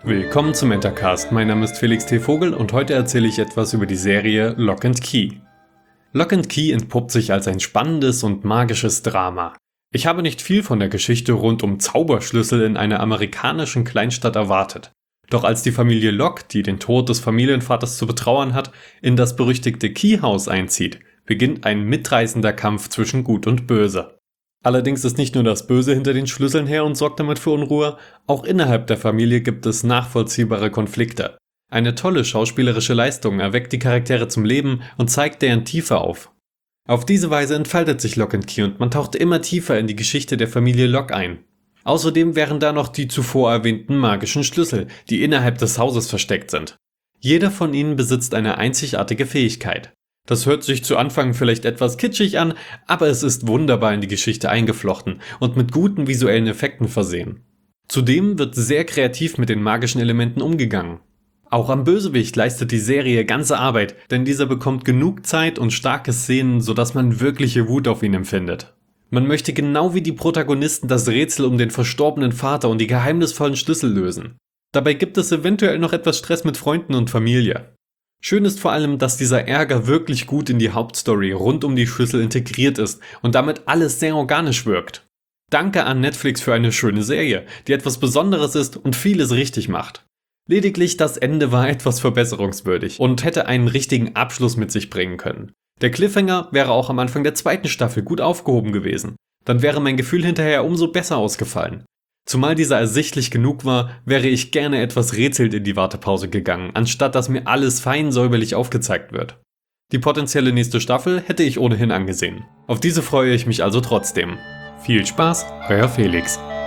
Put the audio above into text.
Willkommen zum Entercast, mein Name ist Felix T. Vogel und heute erzähle ich etwas über die Serie Lock & Key. Lock & Key entpuppt sich als ein spannendes und magisches Drama. Ich habe nicht viel von der Geschichte rund um Zauberschlüssel in einer amerikanischen Kleinstadt erwartet. Doch als die Familie Lock, die den Tod des Familienvaters zu betrauern hat, in das berüchtigte Key House einzieht, beginnt ein mitreißender Kampf zwischen Gut und Böse. Allerdings ist nicht nur das Böse hinter den Schlüsseln her und sorgt damit für Unruhe, auch innerhalb der Familie gibt es nachvollziehbare Konflikte. Eine tolle schauspielerische Leistung erweckt die Charaktere zum Leben und zeigt deren Tiefe auf. Auf diese Weise entfaltet sich Lock & Key und man taucht immer tiefer in die Geschichte der Familie Lock ein. Außerdem wären da noch die zuvor erwähnten magischen Schlüssel, die innerhalb des Hauses versteckt sind. Jeder von ihnen besitzt eine einzigartige Fähigkeit. Das hört sich zu Anfang vielleicht etwas kitschig an, aber es ist wunderbar in die Geschichte eingeflochten und mit guten visuellen Effekten versehen. Zudem wird sehr kreativ mit den magischen Elementen umgegangen. Auch am Bösewicht leistet die Serie ganze Arbeit, denn dieser bekommt genug Zeit und starke Szenen, sodass man wirkliche Wut auf ihn empfindet. Man möchte genau wie die Protagonisten das Rätsel um den verstorbenen Vater und die geheimnisvollen Schlüssel lösen. Dabei gibt es eventuell noch etwas Stress mit Freunden und Familie. Schön ist vor allem, dass dieser Ärger wirklich gut in die Hauptstory rund um die Schlüssel integriert ist und damit alles sehr organisch wirkt. Danke an Netflix für eine schöne Serie, die etwas Besonderes ist und vieles richtig macht. Lediglich das Ende war etwas verbesserungswürdig und hätte einen richtigen Abschluss mit sich bringen können. Der Cliffhanger wäre auch am Anfang der zweiten Staffel gut aufgehoben gewesen. Dann wäre mein Gefühl hinterher umso besser ausgefallen. Zumal dieser ersichtlich genug war, wäre ich gerne etwas rätselnd in die Wartepause gegangen, anstatt dass mir alles fein säuberlich aufgezeigt wird. Die potenzielle nächste Staffel hätte ich ohnehin angesehen. Auf diese freue ich mich also trotzdem. Viel Spaß, euer Felix.